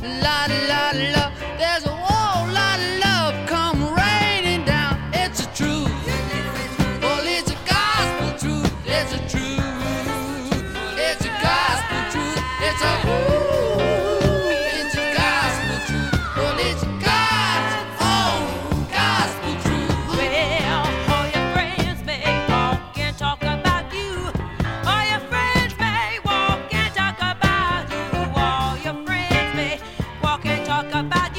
lot of love. There's a whole lot of love come raining down. It's a truth. Well, it's a gospel truth. It's a truth. It's a gospel truth. It's a it's a gospel truth. Well, it's God's own gospel truth. Well, all your friends may walk and talk about you. All your friends may walk and talk about you. All your friends may walk and talk about